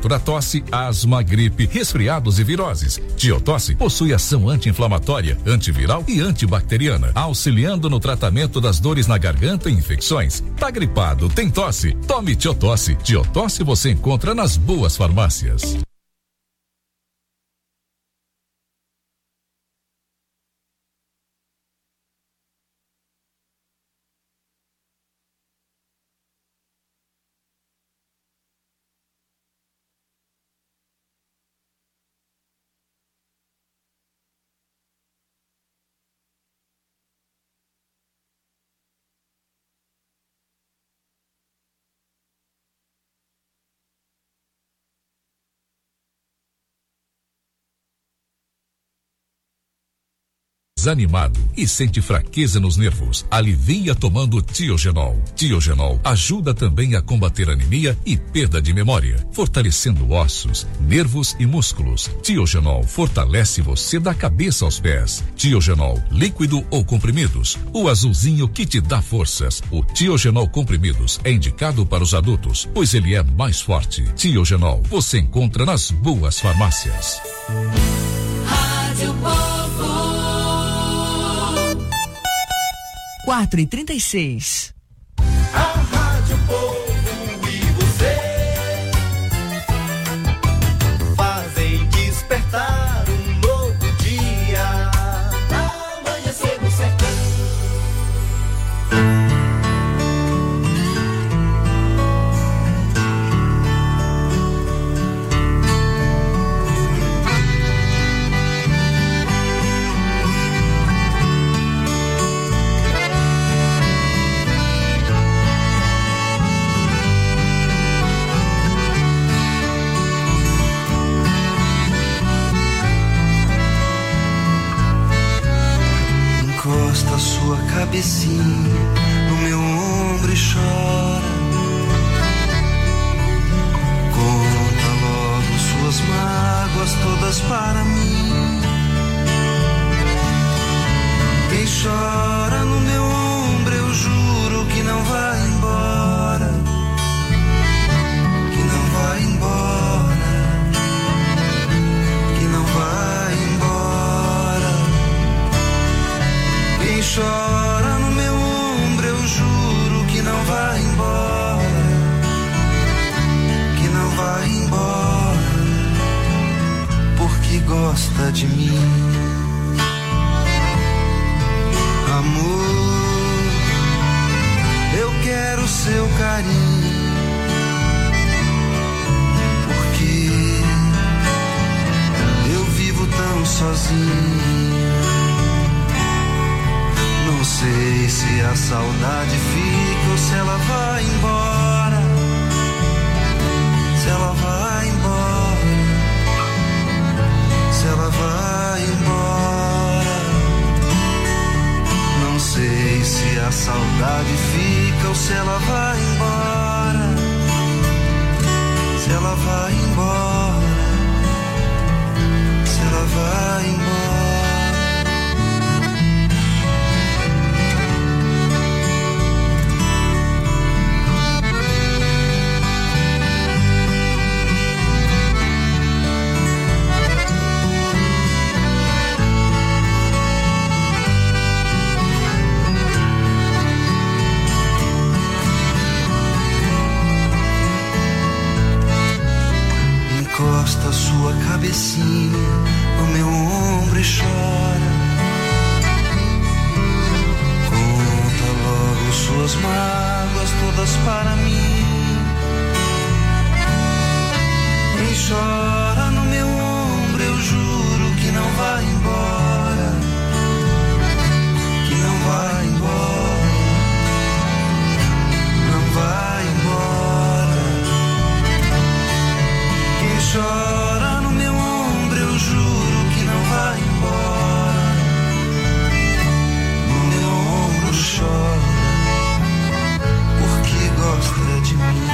tratamento da tosse, asma, gripe, resfriados e viroses. Tiotosse possui ação anti-inflamatória, antiviral e antibacteriana, auxiliando no tratamento das dores na garganta e infecções. Tá gripado, tem tosse? Tome Tiotosse. Tiotosse você encontra nas boas farmácias. Desanimado e sente fraqueza nos nervos, alivia tomando Tiogenol. Tiogenol ajuda também a combater anemia e perda de memória, fortalecendo ossos, nervos e músculos. Tiogenol fortalece você da cabeça aos pés. Tiogenol, líquido ou comprimidos, o azulzinho que te dá forças. O Tiogenol comprimidos é indicado para os adultos, pois ele é mais forte. Tiogenol você encontra nas boas farmácias. Rádio Povo 4h36. A Rádio Povo e você fazem despertar um novo dia. Amanhecer no sertão. Encosta sua cabecinha no meu ombro e chora. Conta logo suas mágoas todas para mim. Quem chora no meu ombro eu juro que não vai embora. Que não vai embora. Que não vai embora. Quem chora no meu ombro eu juro que não vai embora. Que não vai embora. Porque gosta de mim. Amor, eu quero seu carinho. Porque eu vivo tão sozinho. Não sei se a saudade fica ou se ela vai embora. Se ela vai embora. Se ela vai embora. Não sei se a saudade fica ou se ela vai embora. Se ela vai embora. Se ela vai embora. Encosta sua cabecinha no meu ombro e chora. Conta logo suas mágoas todas para mim. Quem chora no meu ombro eu juro que não vai embora. Que não vai embora. Não vai embora. Quem chora no meu ombro eu juro que não vai embora. No meu ombro chora porque gosta de mim.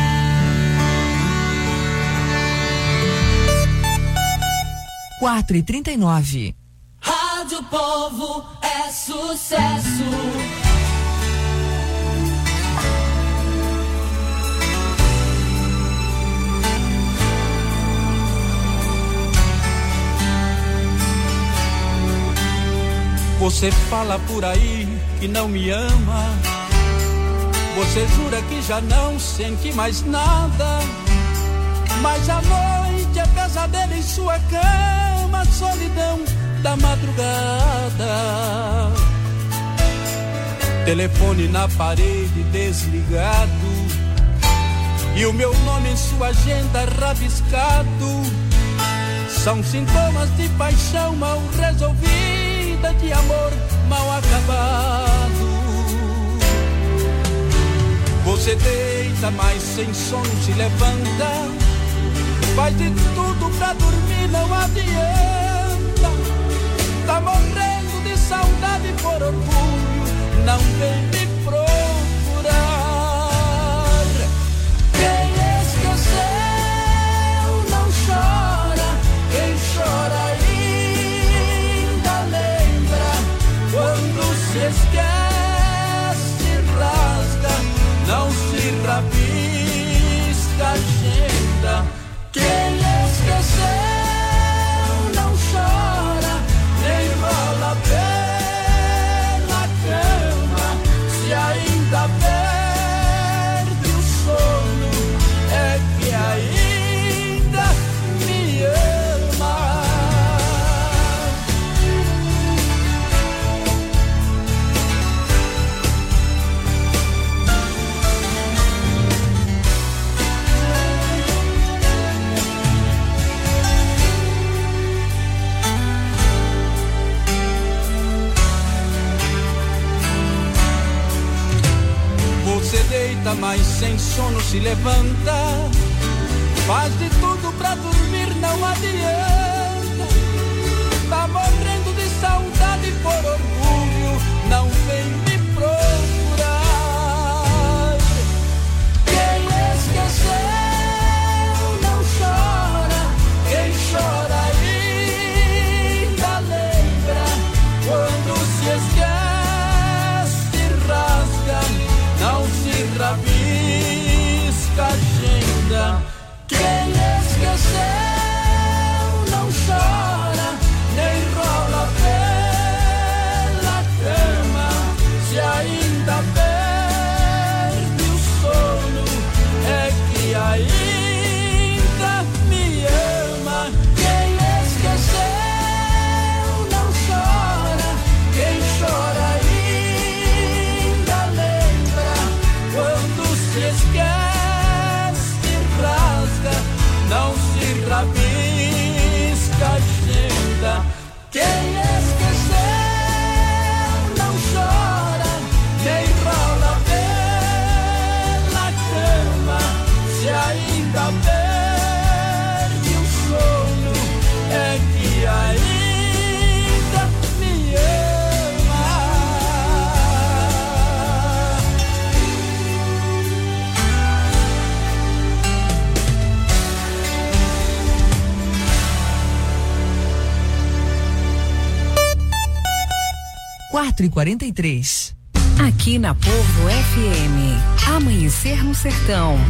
Quatro e 39. Rádio Povo é sucesso. Você fala por aí que não me ama. Você jura que já não sente mais nada. Mas a noite é pesadelo em sua cama, solidão da madrugada. Telefone na parede desligado e o meu nome em sua agenda rabiscado. São sintomas de paixão mal resolvida, de amor mal acabado. Você deita, mas sem sono se levanta. Faz de tudo pra dormir, não adianta. Tá morrendo de saudade por orgulho, não vem me procurar. Quem esqueceu não chora, quem chora ainda lembra. Quando se esquece, rasga, não se rabisca a agenda. Quem esqueceu não chora, nem rola pela cama. Se ainda perde o sono, é que ainda me ama. Você deita, mas sem sono se levanta. Faz de tudo pra dormir, não adianta. Tá morrendo de saudade por orgulho, não vem me procurar. Quem esqueceu não chora, quem chora ainda lembra. Quando se esquece, rasga, não se rabisca a agenda. Quem esqueceu não chora, nem rola pela cama. Se ainda perde o sono, é que ainda me ama. Quem esqueceu não chora, quem chora ainda lembra. Quando se esquece, rasga, não se rabisca a agenda. Quem esqueceu não chora, nem rola pela cama. Se ainda perde o sono, é que ainda me ama. 4h43. Aqui na Povo FM, Amanhecer no Sertão.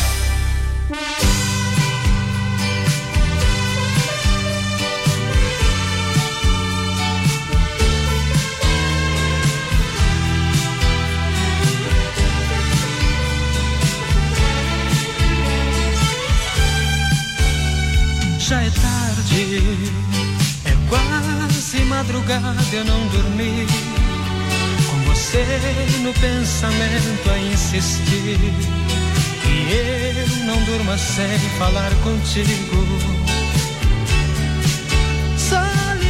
Já é tarde, é quase madrugada, eu não dormi. Com você no pensamento a insistir, e eu não durma sem falar contigo. Só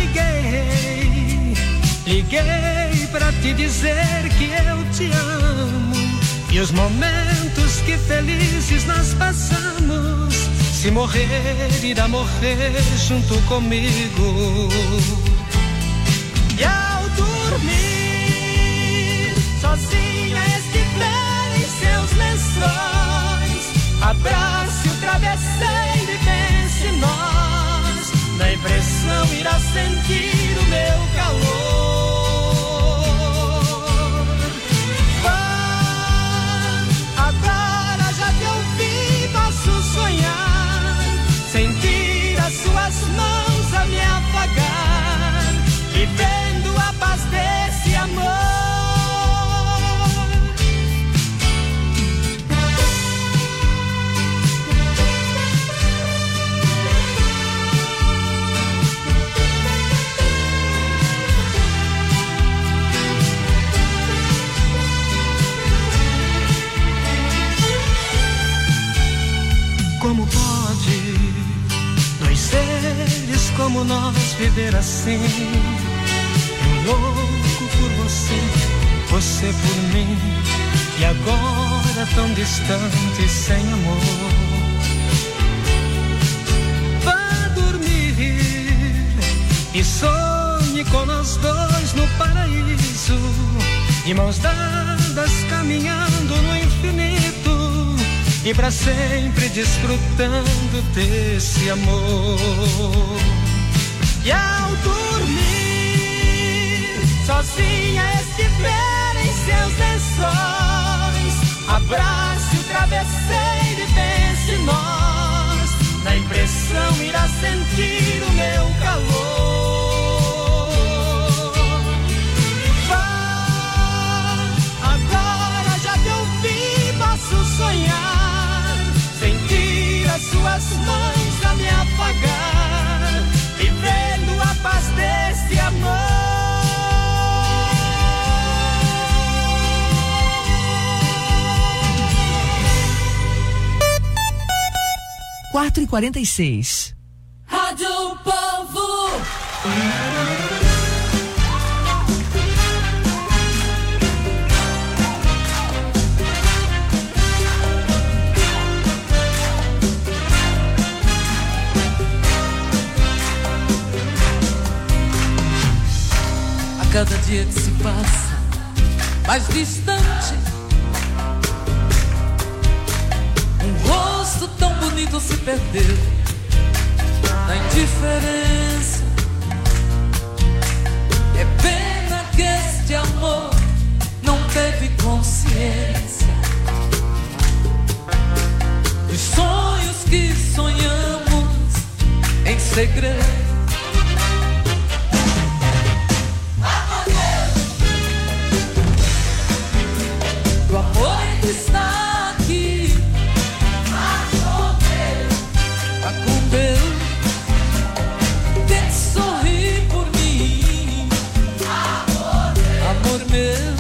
liguei pra te dizer que eu te amo. E os momentos que felizes nós passamos, se morrer, irá morrer junto comigo. E ao dormir, sozinha estive em seus lençóis, abrace o travesseiro e pense em nós. Na impressão irá sentir o meu calor. Vá, agora já te ouvi, posso sonhar, sentir as suas mãos a me afagar, e vendo a paz dele como nós viver assim. Eu louco por você, você por mim. E agora tão distante, sem amor. Vá dormir e sonhe com nós dois no paraíso, de mãos dadas caminhando no infinito, e pra sempre desfrutando desse amor. E ao dormir, sozinha estiver em seus lençóis, abrace o travesseiro e pense em nós. Na impressão irá sentir o meu calor. Vá, agora já te ouvi, posso sonhar, sentir as suas mãos a me afagar, vivendo a paz desse amor. 4h46. Rádio Povo. A cada dia que se passa mais distante, um rosto tão bonito se perdeu na indiferença. É pena que este amor não teve consciência dos sonhos que sonhamos em segredo. O amor ainda está aqui. Vá com Deus. Tente sorrir por mim. Amor meu.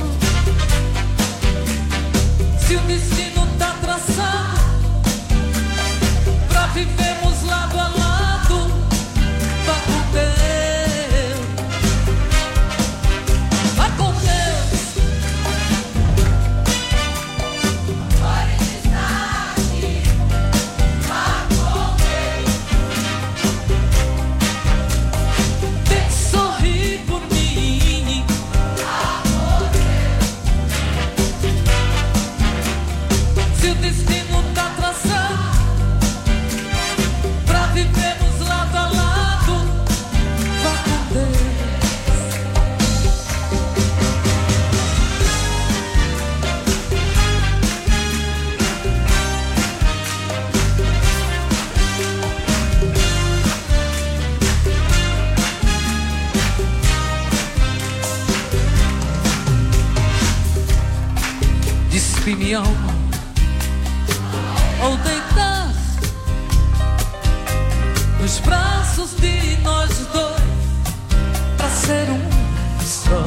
Se o destino tá traçado pra vivermos lado a lado, vá com Deus. Vá com Deus. Minha alma, ou deitar nos braços de nós dois pra ser um só.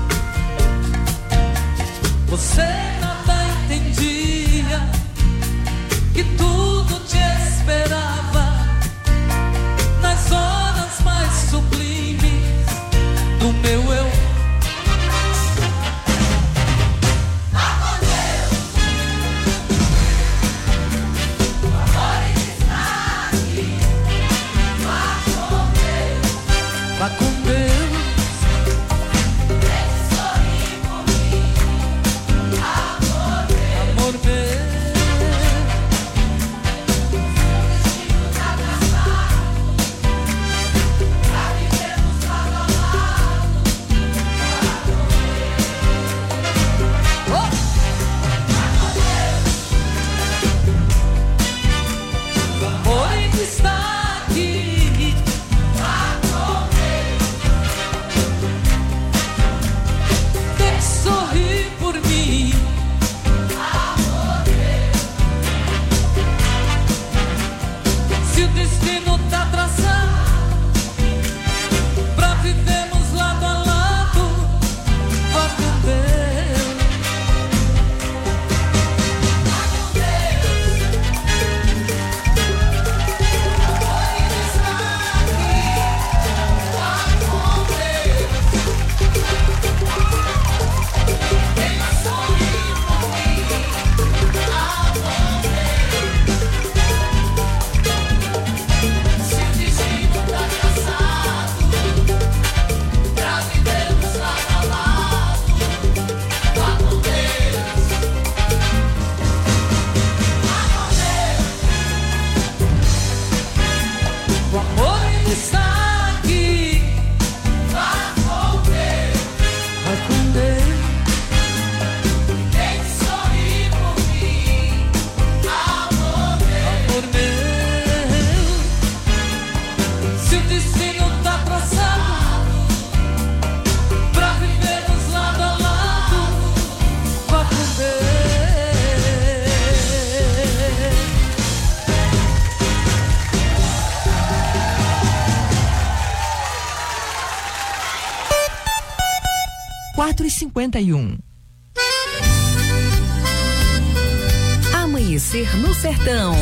Você nada entendia, que tudo te esperava nas horas mais sublimes do meu eu. 4h51. Amanhecer no Sertão.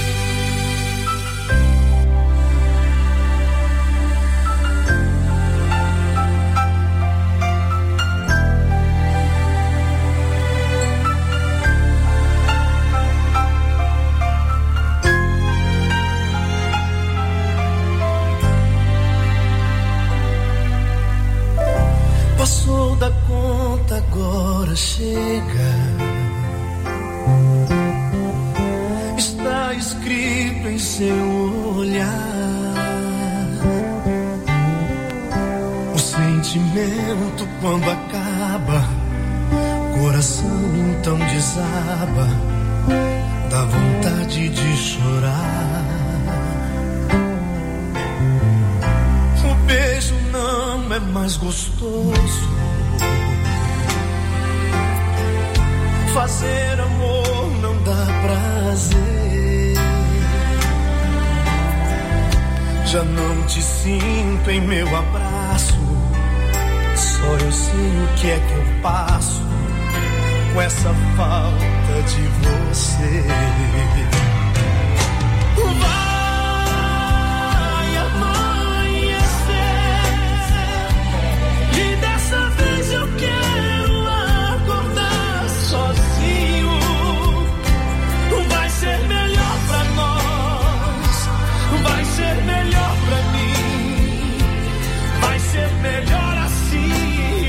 Passou da conta, agora chega. Está escrito em seu olhar. O sentimento quando acaba, coração então desaba, dá vontade de chorar. O beijo não é mais gostoso, fazer amor não dá prazer. Já não te sinto em meu abraço, só eu sei o que é que eu passo com essa falta de você. Vai amanhecer e dessa vez eu quero acordar sozinho. Vai ser melhor pra nós, vai ser melhor pra mim, vai ser melhor assim.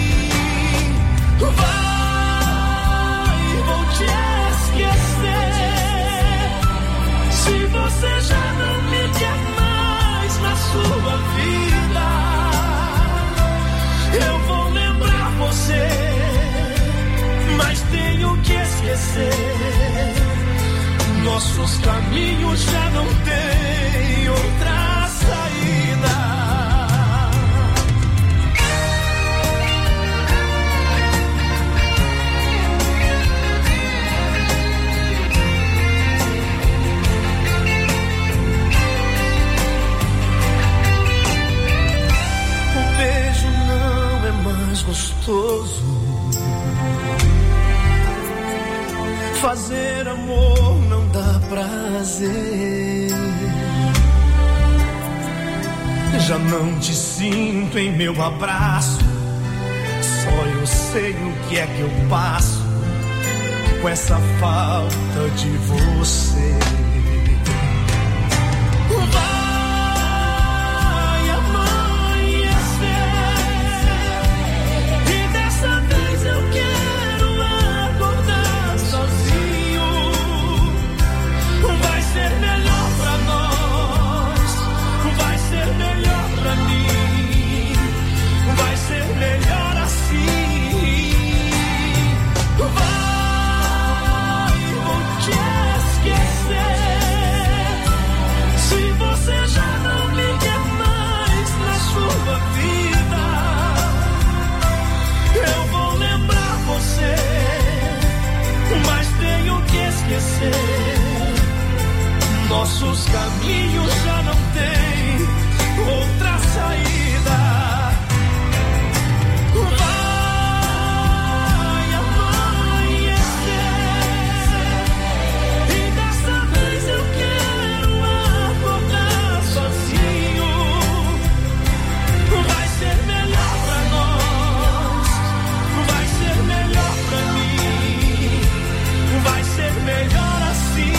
Vai, vou te esquecer. Se você já não me quer mais na sua vida, eu vou lembrar você, mas tenho que esquecer. Nossos caminhos já não têm outra saída. O beijo não é mais gostoso, fazer amor não dá prazer. Já não te sinto em meu abraço, só eu sei o que é que eu passo com essa falta de você. Vai amanhecer e dessa vez eu quero acordar sozinho. Vai ser melhor pra nós, vai ser melhor pra mim, vai ser melhor assim. Vai, vou te esquecer. Se você já não me quer mais na sua vida, eu vou lembrar você, mas tenho que esquecer. Nossos caminhos já não têm outra saída. Vai amanhecer e dessa vez eu quero acordar sozinho. Vai ser melhor pra nós, vai ser melhor pra mim, vai ser melhor assim.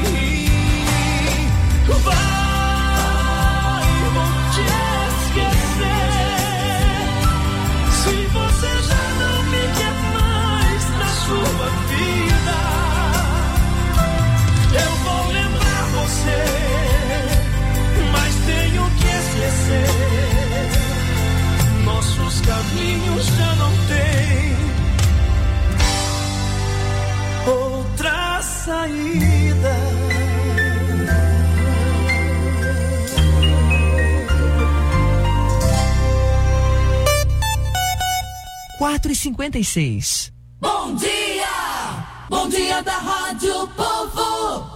Vai, vou te esquecer. Se você já não me quer mais na sua vida, eu vou lembrar você, mas tenho que esquecer. Nossos caminhos já não têm outra saída. 4h56. Bom dia! Bom dia da Rádio Povo!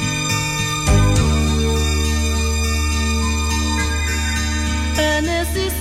É nesse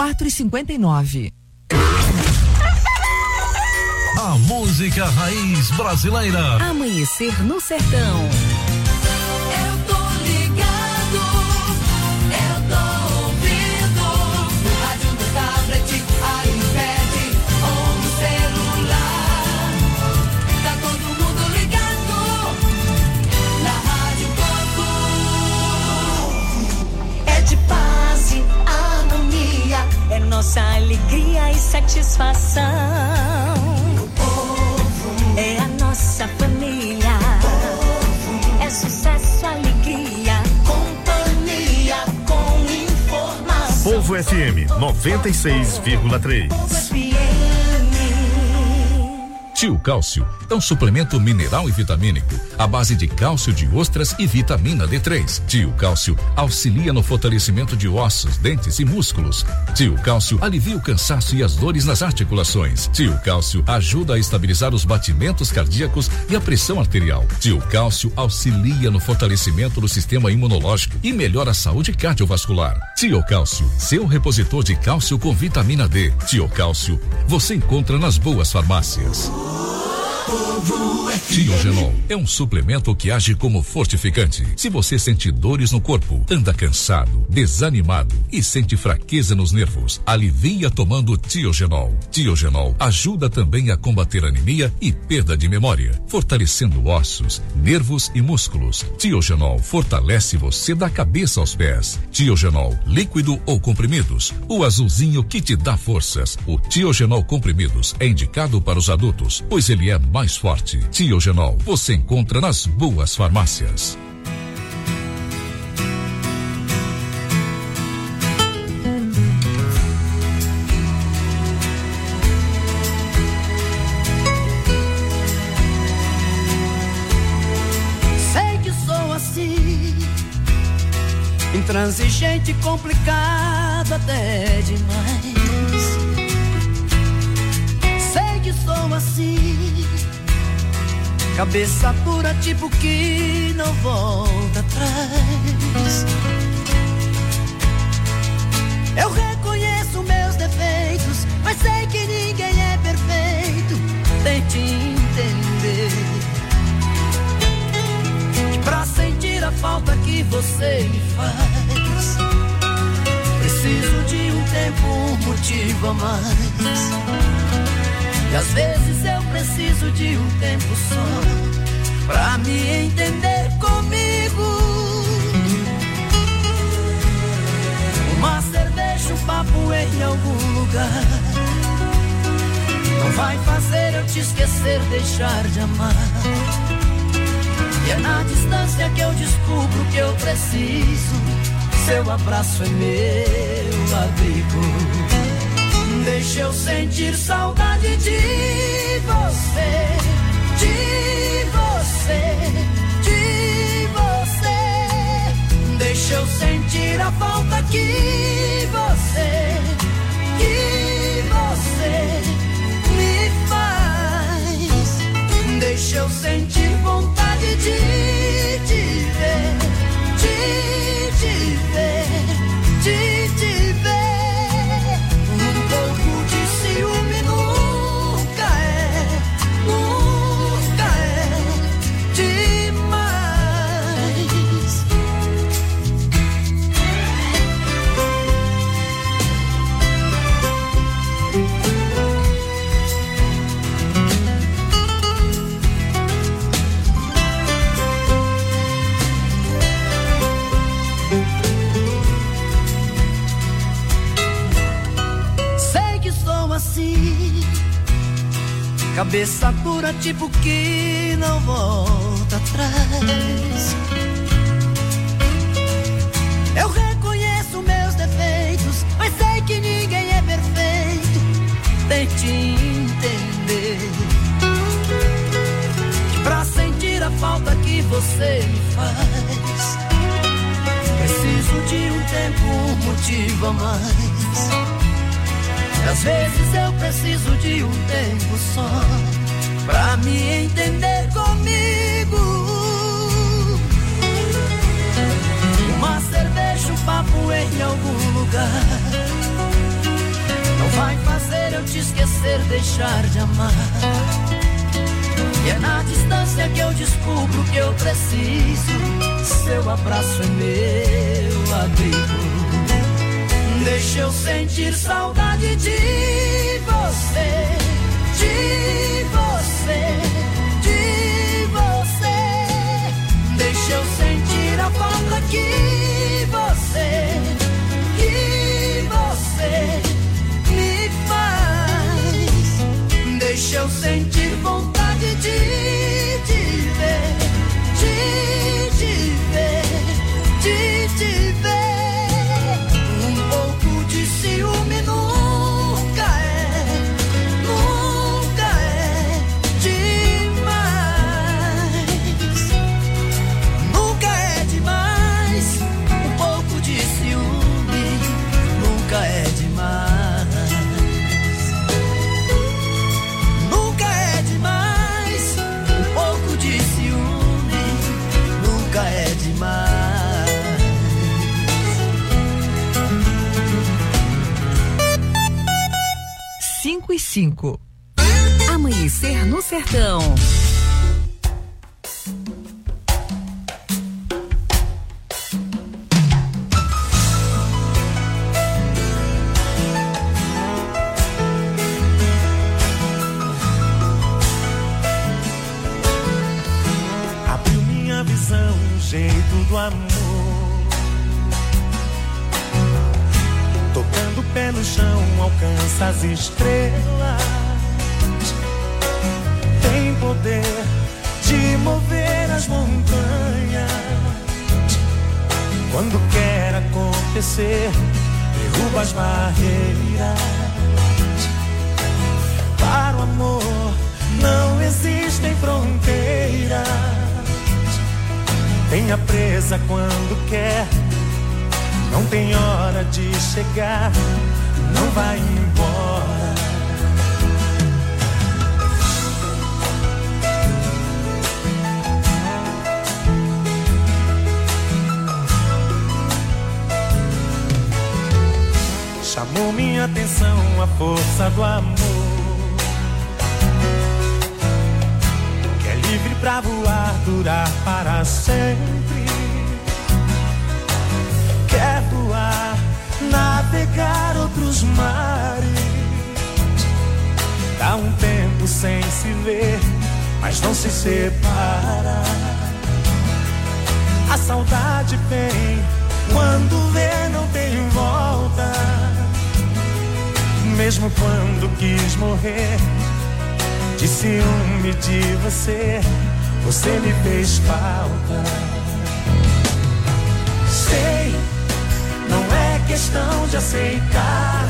4,59. A música raiz brasileira. Amanhecer no Sertão. Eu tô ligado, eu tô ouvindo, no rádio, no tablet, iPad ou no celular. Tá todo mundo ligado, na Rádio Povo. É de paz e harmonia, é nossa alegria e satisfação. É a nossa família. É sucesso, alegria, companhia com informação. Povo FM 96,3. Tio Cálcio é um suplemento mineral e vitamínico à base de cálcio de ostras e vitamina D3. Tio Cálcio auxilia no fortalecimento de ossos, dentes e músculos. Tio Cálcio alivia o cansaço e as dores nas articulações. Tio Cálcio ajuda a estabilizar os batimentos cardíacos e a pressão arterial. Tio Cálcio auxilia no fortalecimento do sistema imunológico e melhora a saúde cardiovascular. Tio Cálcio, seu repositor de cálcio com vitamina D. Tio Cálcio, você encontra nas boas farmácias. Tiogenol é um suplemento que age como fortificante. Se você sente dores no corpo, anda cansado, desanimado e sente fraqueza nos nervos, alivia tomando Tiogenol. Tiogenol ajuda também a combater anemia e perda de memória, fortalecendo ossos, nervos e músculos. Tiogenol fortalece você da cabeça aos pés. Tiogenol, líquido ou comprimidos, o azulzinho que te dá forças. O Tiogenol comprimidos é indicado para os adultos, pois ele é mais forte. Tiogenol, você encontra nas boas farmácias. Sei que sou assim, intransigente, complicado até demais. Sei que sou assim, cabeça pura, tipo que não volta atrás. Eu reconheço meus defeitos, mas sei que ninguém é perfeito. Tente entender que pra sentir a falta que você me faz, preciso de um tempo, um motivo a mais. E às vezes eu preciso de um tempo só pra me entender comigo. Uma cerveja, um papo em algum lugar não vai fazer eu te esquecer, deixar de amar. E é na distância que eu descubro que eu preciso. Seu abraço é meu abrigo. Deixa eu sentir saudade de você, de você, de você. Deixa eu sentir a falta que você me faz. Deixa eu sentir vontade de te ver, de te ver, de te ver. Um pouco de ciúme nunca é demais. Assim, cabeça dura, tipo que não volta atrás. Eu reconheço meus defeitos, mas sei que ninguém é perfeito. Tente entender que pra sentir a falta que você me faz, preciso de um tempo, um motivo a mais. Às vezes eu preciso de um tempo só pra me entender comigo. Uma cerveja, um papo em algum lugar eu te esquecer, deixar de amar. E é na distância que eu descubro que eu preciso. Seu abraço é meu abrigo. Deixa eu sentir saudade de você, de você, de você. Deixa eu sentir a falta que você me faz. Deixa eu sentir vontade de ver, de ver, de ver. Um pouco de ciúme nunca é demais. Nunca é demais. Um pouco de ciúme nunca é demais. Nunca é demais. Um pouco de ciúme nunca é demais. 5:05. Amanhecer no Sertão. Abriu minha visão, o jeito do amor. Tocando o pé no chão, alcança as estrelas. Tem poder de mover as montanhas. Quando quer acontecer, derruba as barreiras. Para o amor não existem fronteiras. Tenha presa quando quer. Não tem hora de chegar, não vai embora. Chamou minha atenção a força do amor, que é livre pra voar, durar para sempre. Quer voar, navegar outros mares. Dá um tempo sem se ver, mas não se separa. A saudade vem, quando vê não tem volta. Mesmo quando quis morrer, de ciúme de você, você me fez falta. Sei, não é questão de aceitar.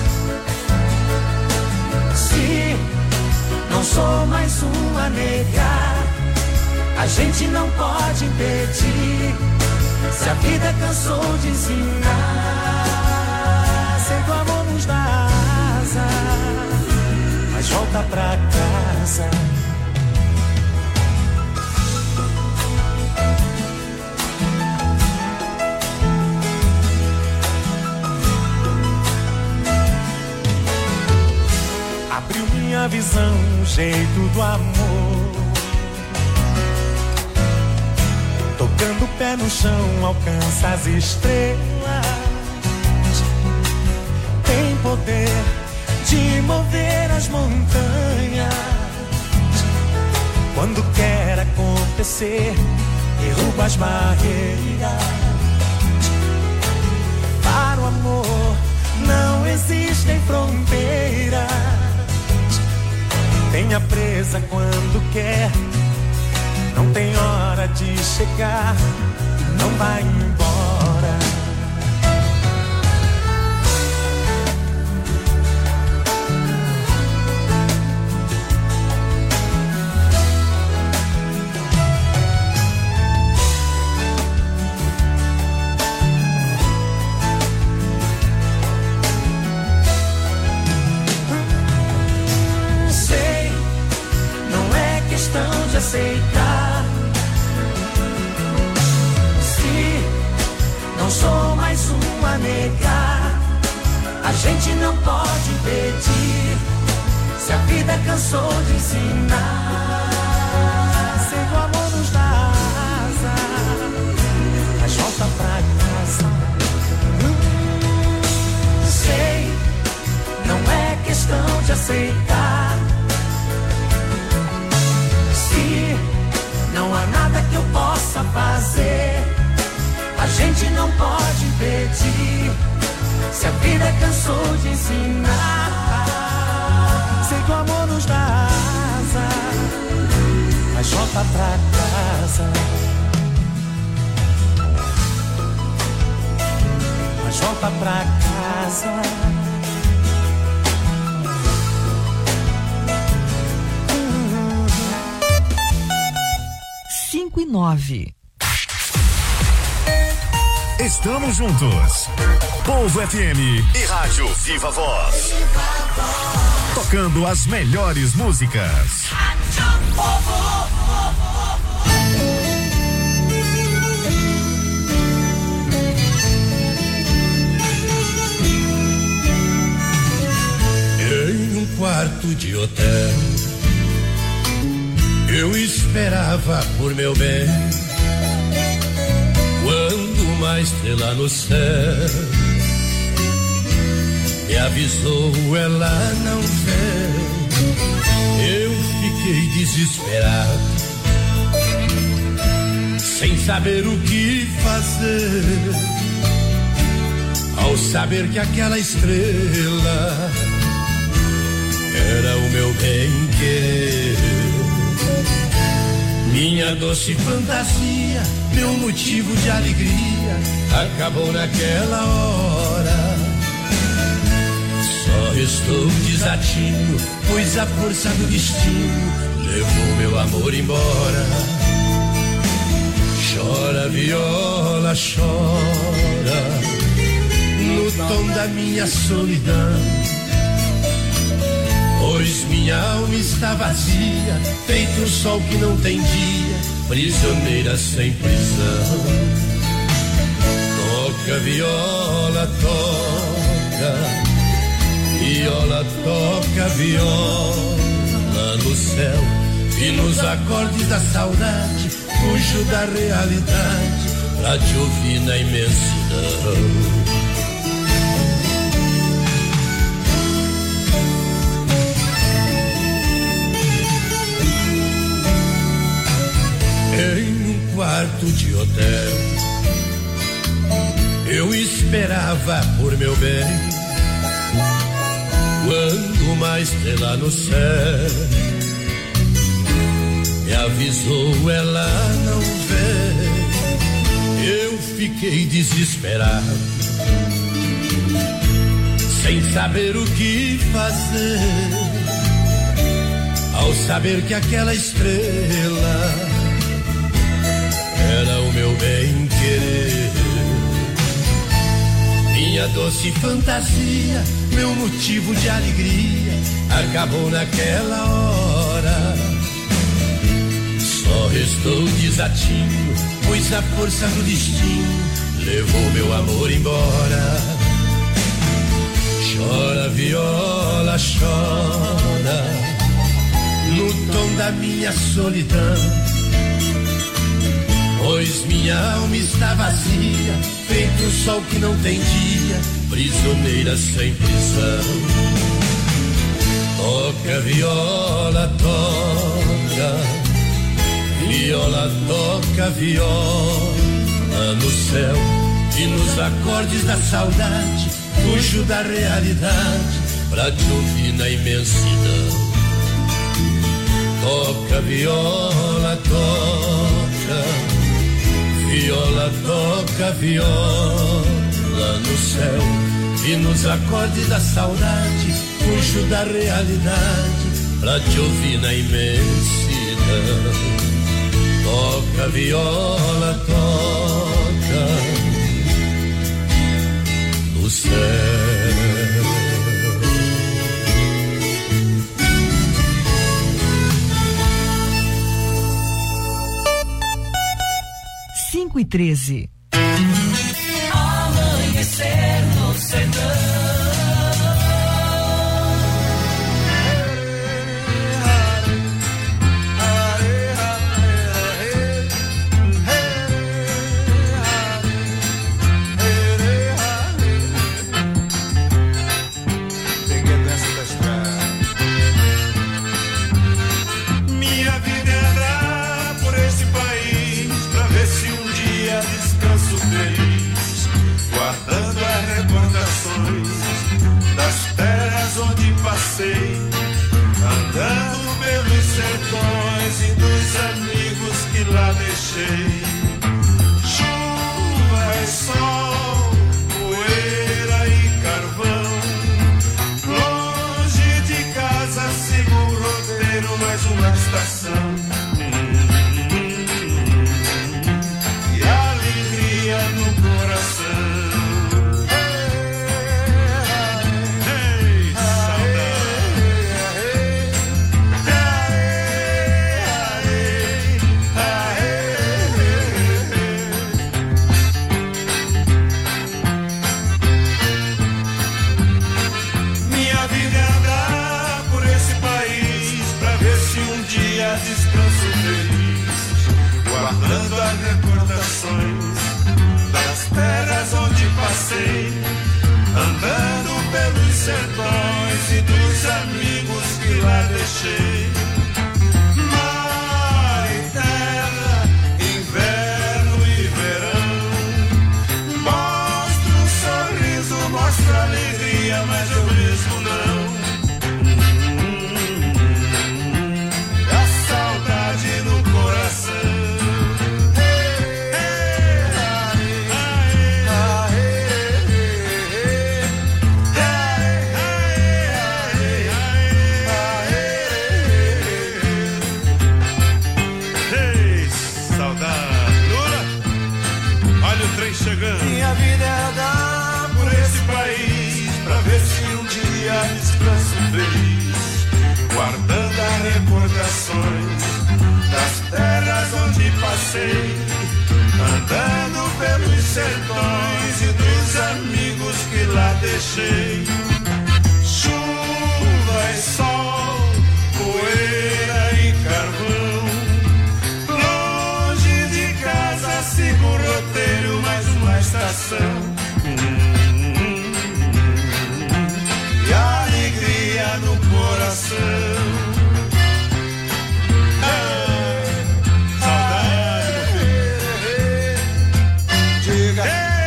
Se não sou mais um a negar, a gente não pode impedir. Se a vida cansou de ensinar, sei que o amor nos dá asa, mas volta pra casa. Abriu minha visão, o jeito do amor. Tocando o pé no chão, alcança as estrelas. Tem poder de mover as montanhas. Quando quer acontecer, derruba as barreiras. Para o amor não existem fronteiras. Tenha presa quando quer. Não tem hora de chegar, não vai embora. Sei, não é questão de aceitar. Não sou mais um a negar, a gente não pode impedir. Se a vida cansou de ensinar, sei que o amor nos dá asa, mas volta pra casa. Sei, não é questão de aceitar. Se não há nada que eu possa fazer, a gente não pode impedir. Se a vida cansou de ensinar, sei que o amor nos dá asa, mas volta pra casa. Mas volta pra casa. 5:09. Estamos juntos. Povo FM e Rádio Viva Voz. Tocando as melhores músicas. Em um quarto de hotel, eu esperava por meu bem. Quando uma estrela no céu me avisou, ela não veio. Eu fiquei desesperado, sem saber o que fazer, ao saber que aquela estrela era o meu bem-querer. Minha doce fantasia, meu motivo de alegria, acabou naquela hora. Só restou desatino, pois a força do destino levou meu amor embora. Chora, viola, chora, no tom da minha solidão, pois minha alma está vazia, feito um sol que não tem dia, prisioneira sem prisão. Toca, viola, toca, viola, toca, viola no céu e nos acordes da saudade, fujo da realidade pra te ouvir na imensidão. Em um quarto de hotel, eu esperava por meu bem. Quando uma estrela no céu me avisou, ela não veio. Eu fiquei desesperado, sem saber o que fazer, ao saber que aquela estrela era o meu bem-querer. Minha doce fantasia, meu motivo de alegria, acabou naquela hora. Só restou desatino, pois a força do destino levou meu amor embora. Chora, viola, chora, no tom da minha solidão, pois minha alma está vazia, feito um sol que não tem dia, prisioneira sem prisão. Toca, viola, toca, viola, toca, viola no céu e nos acordes da saudade, fujo da realidade pra te ouvir na imensidão. Toca, viola, toca, viola, toca, viola no céu e nos acordes da saudade, fujo da realidade pra te ouvir na imensidão. Toca, viola, toca no céu. 5:13. Amanhecer no sertão. deixei. Chuva e sol, poeira e carvão. Longe de casa sigo o roteiro, mais uma estação. E alegria no coração. Descanso feliz, guardando as recordações das terras onde passei, andando pelos sertões e dos amigos que lá deixei. Mar e terra, inverno e verão, mostro um sorriso, mostro alegria, mas eu mesmo não. Minha vida é andar por esse país, pra ver se um dia descanso feliz, guardando as recordações das terras onde passei, andando pelos sertões e dos amigos que lá deixei. Chuva e sol, poeira e carvão, longe de casa sigo o roteiro, mais uma estação. E alegria no coração. Saudade, meu filho. Diga.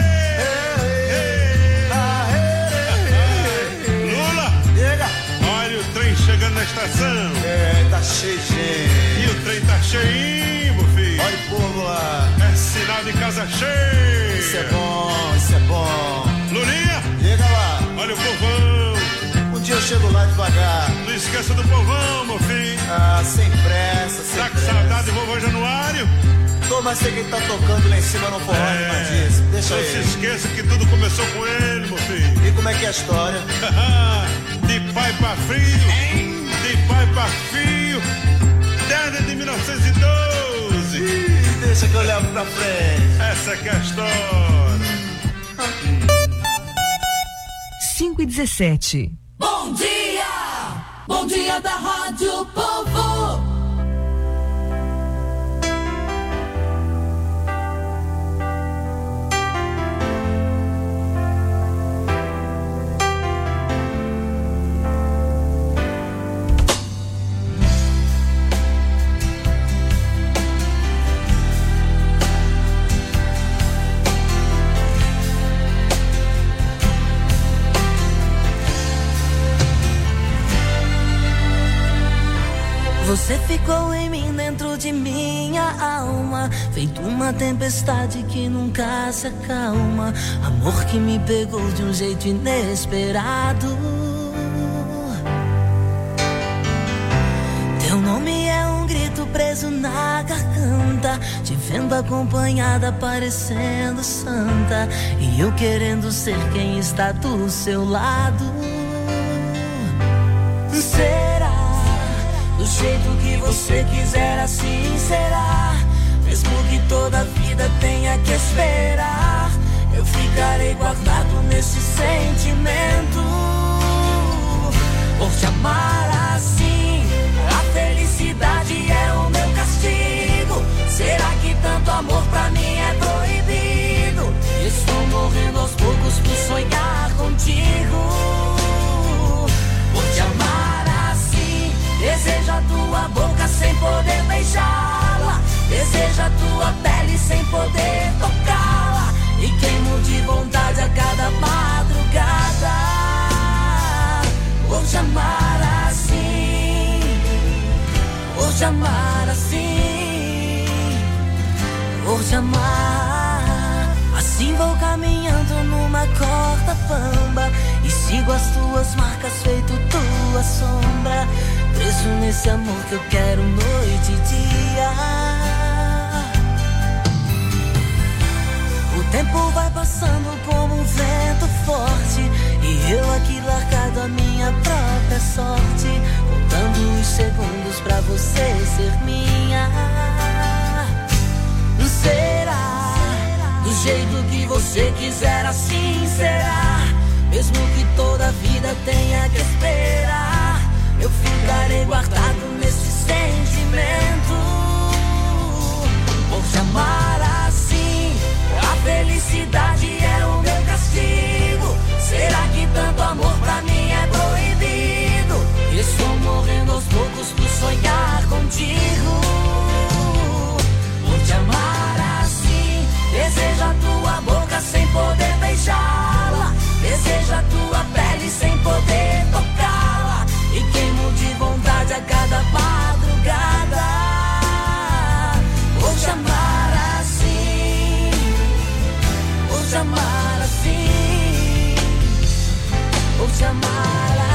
Lula, diga. Olha o trem chegando na estação. Tá cheio de gente. E o trem tá cheinho, meu filho. Olha o povo lá. É sinal de casa cheia. Isso é bom, isso é bom. Lulinha, chega lá. Olha o povão. Um dia eu chego lá devagar. Não esqueça do povão, meu filho. Ah, sem pressa, sem pressa. Tá com saudade do vovô Januário? Tô, mas sei quem tá tocando lá em cima no forró, mas disso. Deixa aí. Não se esqueça que tudo começou com ele, meu filho. E como é que é a história? De pai pra filho. De pai pra filho. Desde 1912. Deixa que eu levo pra frente. Essa que é a história. 5h17. Bom dia! Bom dia da Rádio Povo. Você ficou em mim, dentro de minha alma, feito uma tempestade que nunca se acalma. Amor que me pegou de um jeito inesperado. Teu nome é um grito preso na garganta, te vendo acompanhada parecendo santa, e eu querendo ser quem está do seu lado. Será? Do jeito que você quiser, assim será. Mesmo que toda a vida tenha que esperar, eu ficarei guardado nesse sentimento. Por te amar assim, a felicidade é o meu castigo. Será que tanto amor pra mim é proibido? Estou morrendo aos poucos por sonhar contigo. Por te amar assim, desejo a tua boca sem poder beijá-la, desejo a tua pele sem poder tocá-la, e queimo de vontade a cada madrugada. Por te amar assim, por te amar assim, por te amar. Assim vou caminhando numa corda bamba e sigo as tuas marcas feito tua sombra, preso nesse amor que eu quero noite e dia. O tempo vai passando como um vento forte e eu aqui largado a minha própria sorte, contando os segundos pra você ser minha. Será do jeito que você quiser, assim será. Mesmo que toda a vida tenha que esperar, eu ficarei guardado nesse sentimento. Por te amar assim, a felicidade é o meu castigo. Será que tanto amor pra mim é proibido? Estou morrendo aos poucos por sonhar contigo. Por te amar assim, desejo a tua boca sem poder beijá-la, desejo a tua pele sem poder tocá-la, e queimo de vontade a cada madrugada. Por te amar assim, por te amar assim, por te amar assim.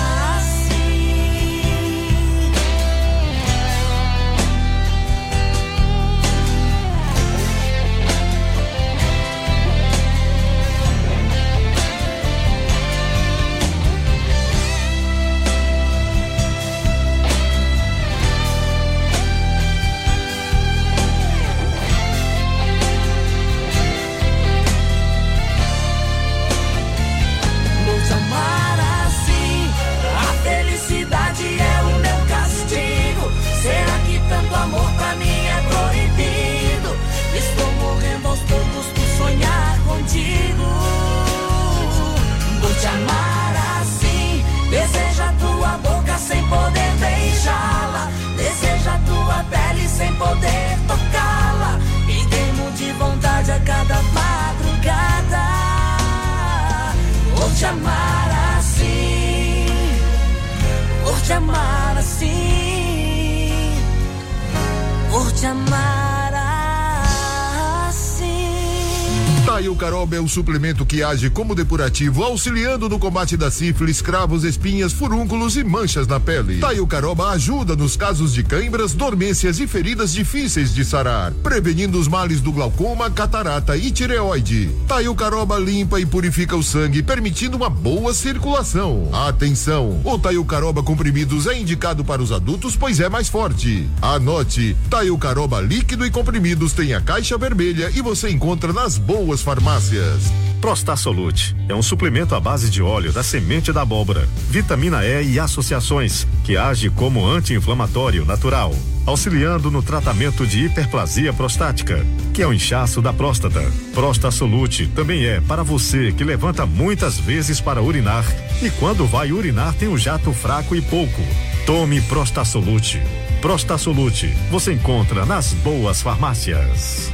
Amor pra mim é proibido. Estou morrendo aos poucos por sonhar contigo. Por te amar assim, desejo a tua boca sem poder beijá-la, desejo a tua pele sem poder tocá-la, e queimo de vontade a cada madrugada. Por te amar assim, por te amar assim, por te amar assim. Taio Caroba é um suplemento que age como depurativo, auxiliando no combate da sífilis, cravos, espinhas, furúnculos e manchas na pele. Taio Caroba ajuda nos casos de cãibras, dormências e feridas difíceis de sarar, prevenindo os males do glaucoma, catarata e tireoide. Taio Caroba limpa e purifica o sangue, permitindo uma boa circulação. Atenção, o Taio Caroba comprimidos é indicado para os adultos, pois é mais forte. Anote, Taio Caroba líquido e comprimidos tem a caixa vermelha e você encontra nas boas farmácias. Prostasolute é um suplemento à base de óleo da semente da abóbora, vitamina E e associações, que age como anti-inflamatório natural, auxiliando no tratamento de hiperplasia prostática, que é o inchaço da próstata. Prostasolute também é para você que levanta muitas vezes para urinar e quando vai urinar tem o jato fraco e pouco. Tome Prostasolute. Prostasolute você encontra nas boas farmácias.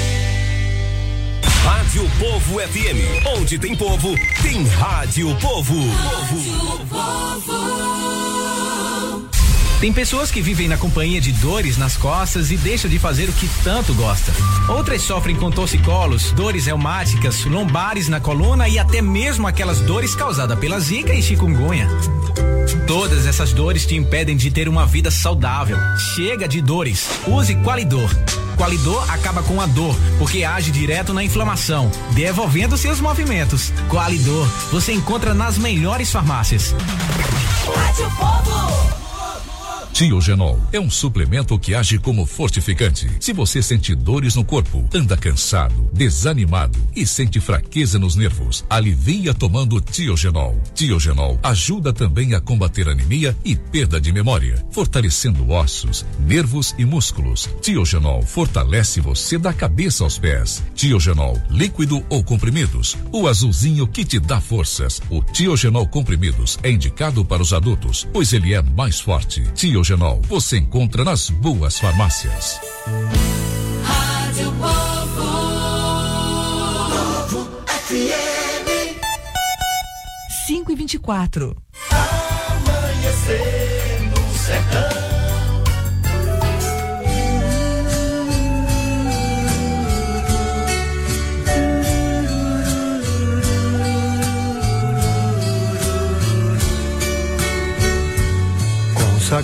Rádio Povo FM, onde tem povo, tem Rádio Povo. Rádio Povo. Tem pessoas que vivem na companhia de dores nas costas e deixam de fazer o que tanto gosta. Outras sofrem com torcicolos, dores reumáticas, lombares na coluna e até mesmo aquelas dores causadas pela zika e chikungunya. Todas essas dores te impedem de ter uma vida saudável. Chega de dores. Use Qualidor. Qualidor acaba com a dor, porque age direto na inflamação, devolvendo seus movimentos. Qualidor, você encontra nas melhores farmácias. Rádio Povo. Tiogenol é um suplemento que age como fortificante. Se você sente dores no corpo, anda cansado, desanimado e sente fraqueza nos nervos, alivia tomando Tiogenol. Tiogenol ajuda também a combater anemia e perda de memória, fortalecendo ossos, nervos e músculos. Tiogenol fortalece você da cabeça aos pés. Tiogenol, líquido ou comprimidos, o azulzinho que te dá forças. O Tiogenol comprimidos é indicado para os adultos, pois ele é mais forte. Tiogenol você encontra nas boas farmácias. Rádio Povo. Povo FM. 5h24. Amanhecer no sertão.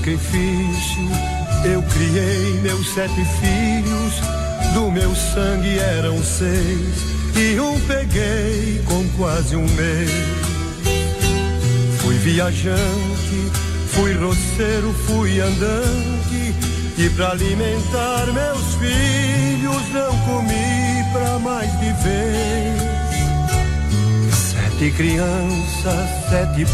sacrifício eu criei meus 7 filhos, do meu sangue eram 6 e um peguei com quase um mês. Fui viajante, fui roceiro, fui andante, e pra alimentar meus filhos não comi pra mais viver. 7 crianças, 7